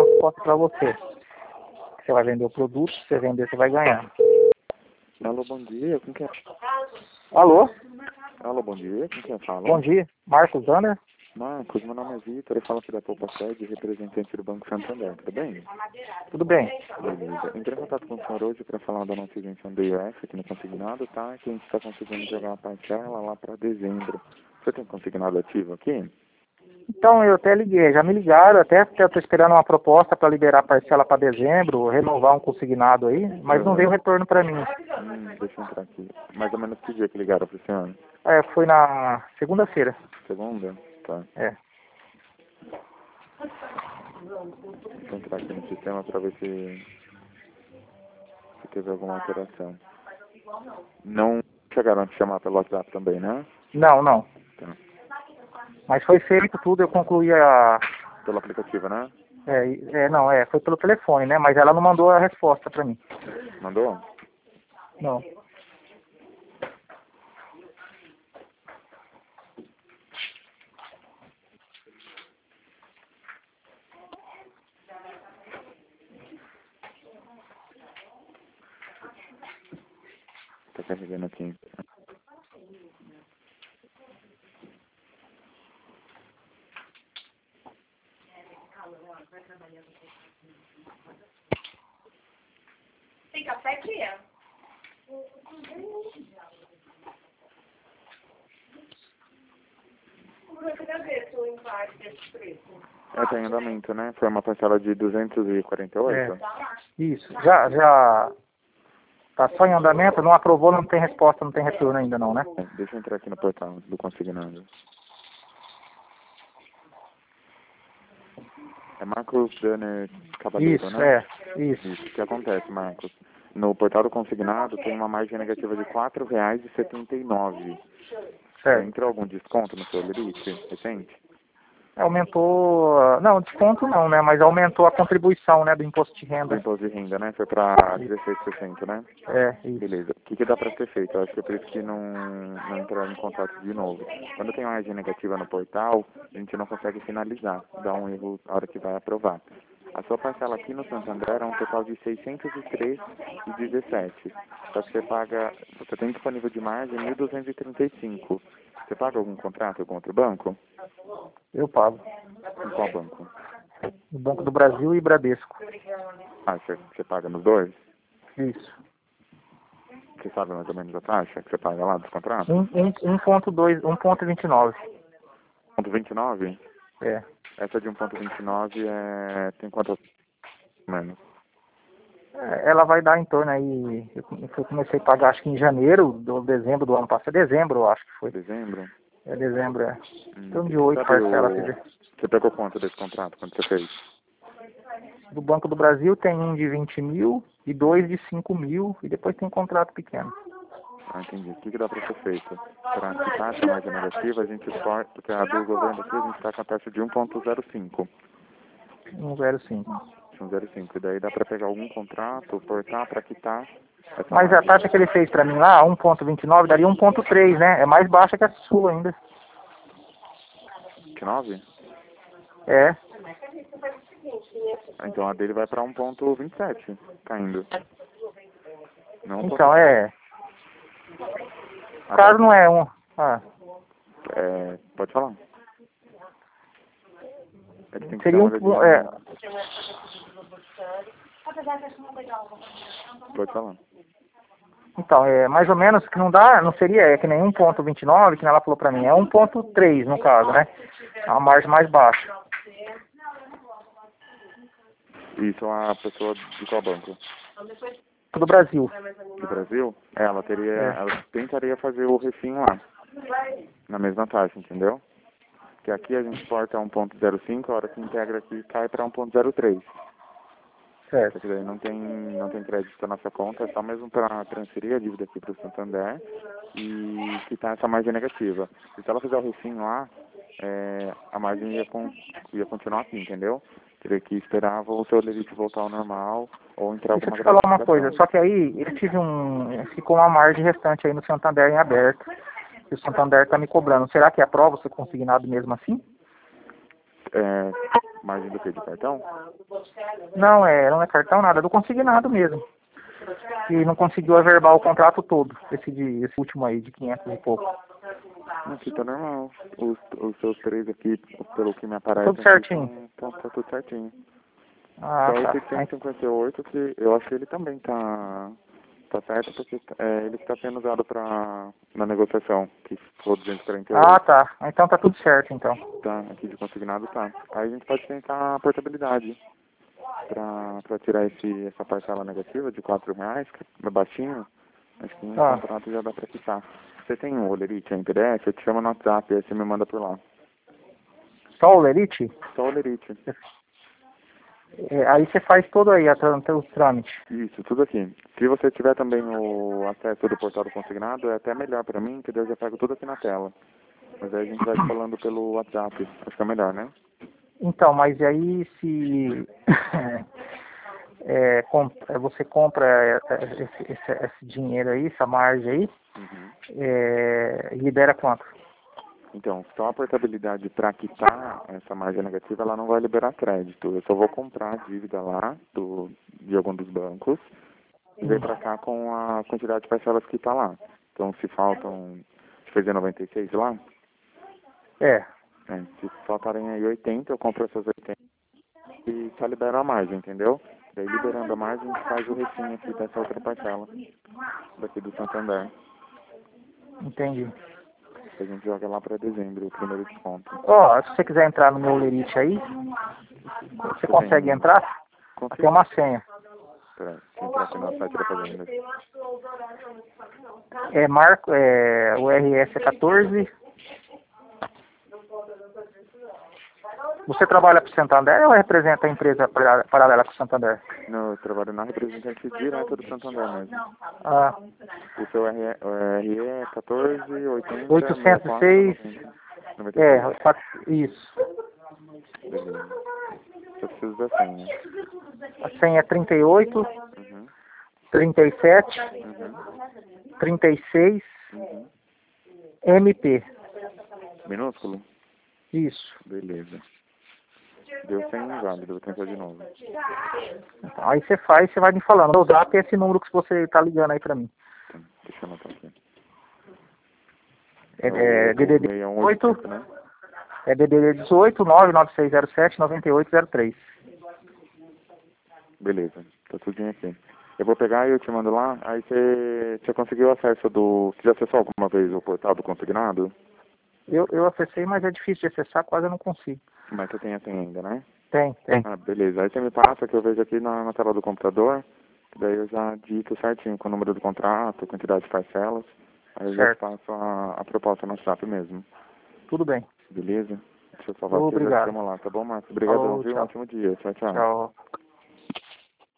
proposta para você. Você vai vender o produto, se você vender, você vai ganhar. Alô, bom dia, com quem Alô? Alô, bom dia, com quem fala? Bom dia, Marcos Zanner. Marcos, meu nome é Vitor, eu falo aqui da Poupa Sede, representante do Banco Santander, tudo bem? Tudo bem? Beleza. Entrei em contato com o senhor hoje para falar da nossa isenção do IOF aqui no consignado, tá? Que a gente está conseguindo jogar a parcela lá para dezembro. Você tem consignado ativo aqui? Então, eu até liguei, já me ligaram, até estou esperando uma proposta para liberar a parcela para dezembro, renovar um consignado aí, mas não veio retorno para mim. Deixa eu entrar aqui. Mais ou menos que dia que ligaram para o senhor? Foi na segunda-feira. Segunda? Tá. É. Deixa eu entrar aqui no sistema para ver se teve alguma alteração. Não chegaram a te chamar pelo WhatsApp também, né? Não, não. Tá. Mas foi feito tudo, eu concluí a... Pelo aplicativo, né? Foi pelo telefone, né? Mas ela não mandou a resposta para mim. Mandou? Não. Tá carregando aqui. Tem café, tia? Cadê o impacto desse preço? Tá em andamento, né? Foi uma parcela de 248? Isso. Já tá só em andamento, não aprovou, não tem resposta, não tem retorno ainda não, né? Deixa eu entrar aqui no portal do consignado. É Marcos Danner Cavaleiro, Isso, né? isso. Isso. O que acontece, Marcos? No portal do consignado tem uma margem negativa de R$ 4,79. Certo. Entrou algum desconto no seu limite recente? Aumentou, não, desconto não, né? Mas aumentou a contribuição, né, do imposto de Do renda. imposto de renda, né? Foi para 16%, né? Isso. Beleza. O que dá para ser feito? Eu acho que é por isso que não entraram em contato de novo. Quando tem uma margem negativa no portal, a gente não consegue finalizar. Dá um erro na hora que vai aprovar. A sua parcela aqui no Santander é um total de R$ 603,17. Só que você tem disponível de margem 1.235. Você paga algum contrato com outro banco? Eu pago. Em qual banco? No Banco do Brasil e Bradesco. Você paga nos dois? Isso. Você sabe mais ou menos a taxa que você paga lá dos contratos? 1.2, 1.29. 1,29? É. Essa de 1,29 tem quanto menos? Ela vai dar em torno aí, eu comecei a pagar acho que em janeiro, dezembro do ano passado, dezembro eu acho que foi. Dezembro? Dezembro, é. Em torno de 8 Sabe parcelas. Você pegou quanto desse contrato quando você fez? Do Banco do Brasil tem um de 20 mil e dois de 5 mil e depois tem um contrato pequeno. Entendi. O que dá para ser feito? Para quitar essa margem negativa, a gente pode, porque a do governo aqui, a gente está com a taxa de 1,05. 1,05. 1,05. E daí dá para pegar algum contrato, portar para quitar essa Mas margem. a taxa que ele fez para mim lá, 1.29, daria 1.3, né? É mais baixa que a sua ainda. 29? É. Então a dele vai para 1,27, caindo. Não Então o caso não é um... Pode falar. Seria Pode falar. Então, mais ou menos que não dá, não seria, que nem 1.29, que ela falou pra mim, é 1.3 no caso, né? A margem mais baixa. Isso a pessoa de qual banco? Do Brasil. Do Brasil? Ela tentaria fazer o refim lá, na mesma taxa, entendeu? Que aqui a gente porta 1.05, a hora que integra aqui cai para 1.03. Certo. Porque daí não tem crédito na nossa conta, é só mesmo para transferir a dívida aqui para o Santander e quitar essa margem negativa. E se ela fizer o refim lá, a margem ia continuar aqui, entendeu? Teria que esperar o seu limite voltar ao normal ou entrar Deixa eu alguma te falar uma gratificação. coisa, só que aí ficou uma margem restante aí no Santander em aberto. E o Santander está me cobrando. Será que aprova o seu consignado mesmo assim? Margem do quê? De cartão? Não é cartão nada, é do consignado mesmo. E não conseguiu averbar o contrato todo, esse último aí, de 500 e pouco. Aqui tá normal. Os seus três aqui, pelo que me aparece, Tudo certinho. Tá tudo certinho. Ah, Só tá. esse 158 que eu acho que ele também tá certo, porque ele está sendo usado na negociação, que for 248. Ah, tá. Então tá tudo certo, então. Tá, aqui de consignado tá. Aí a gente pode tentar a portabilidade para tirar essa parcela negativa de R$4, que é baixinho. Acho que no contrato já dá para quitar. Você tem o Olerite em PDF? Eu te chamo no WhatsApp, aí você me manda por lá. Só o Lerite? Só o Olerite. Aí você faz todo aí, os trâmites. Isso, tudo aqui. Se você tiver também o acesso do portal do consignado, é até melhor para mim, que daí eu já pego tudo aqui na tela. Mas aí a gente vai te falando pelo WhatsApp. Acho que é melhor, né? Então, mas aí se você compra esse dinheiro aí, essa margem aí, libera quanto? Então, só a portabilidade para quitar essa margem negativa, ela não vai liberar crédito. Eu só vou comprar a dívida lá de algum dos bancos e vir para cá com a quantidade de parcelas que está lá. Então, se faltam, você fez 96 lá? Se faltarem aí 80, eu compro essas 80 e só libero a margem, entendeu? Daí, liberando a margem, a gente faz o recinho aqui dessa outra parcela, daqui do Santander. Entendi. A gente joga lá para dezembro, o primeiro desconto. Se você quiser entrar no meu Lerite aí, você consegue entrar? Tem uma senha. Peraí, deixa eu entrar aqui no site da Fazenda. O RS é 14. Você trabalha para o Santander ou representa a empresa paralela com o Santander? Não, eu trabalho na representante direta do Santander mesmo. O seu RE é 14, 80, 806. 94, Isso. Beleza. Só preciso da senha. A senha é 38, 37, 36, MP. Minúsculo? Isso. Beleza. Deu 100 inválido, vou tentar de novo. Então, aí você vai me falando. O zap é esse número que você tá ligando aí pra mim. Tá, deixa eu anotar aqui. DDD 18, né? DDD 18 99607 9803. Beleza, tá tudinho aqui. Eu vou pegar e eu te mando lá, aí você conseguiu acesso Você já acessou alguma vez o portal do consignado? Eu acessei, mas é difícil de acessar, quase eu não consigo. Mas você tem a senha ainda, né? Tem. Ah, beleza. Aí você me passa, que eu vejo aqui na tela do computador, daí eu já dito certinho com o número do contrato, quantidade de parcelas, aí eu já faço a proposta no WhatsApp mesmo. Tudo bem. Beleza? Deixa eu salvar aqui e já te chamo lá, tá bom, Marcos? Obrigadão, viu? Um ótimo dia. Tchau, tchau. Tchau.